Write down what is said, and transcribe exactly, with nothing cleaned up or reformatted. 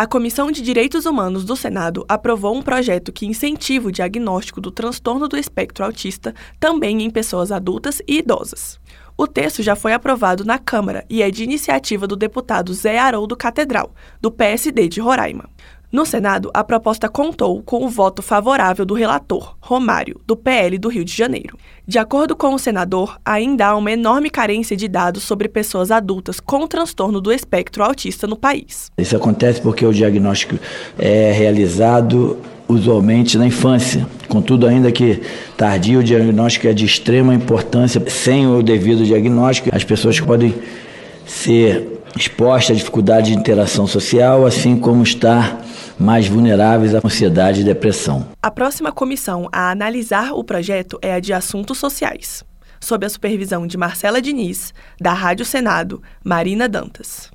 A Comissão de Direitos Humanos do Senado aprovou um projeto que incentiva o diagnóstico do transtorno do espectro autista também em pessoas adultas e idosas. O texto já foi aprovado na Câmara e é de iniciativa do deputado Zé Haroldo Catedral, do P S D de Roraima. No Senado, a proposta contou com o voto favorável do relator, Romário, do P L do Rio de Janeiro. De acordo com o senador, ainda há uma enorme carência de dados sobre pessoas adultas com transtorno do espectro autista no país. Isso acontece porque o diagnóstico é realizado usualmente na infância. Contudo, ainda que tardio, o diagnóstico é de extrema importância. Sem o devido diagnóstico, as pessoas podem ser expostas à dificuldade de interação social, assim como estar mais vulneráveis à ansiedade e depressão. A próxima comissão a analisar o projeto é a de Assuntos Sociais, sob a supervisão de Marcela Diniz, da Rádio Senado, Marina Dantas.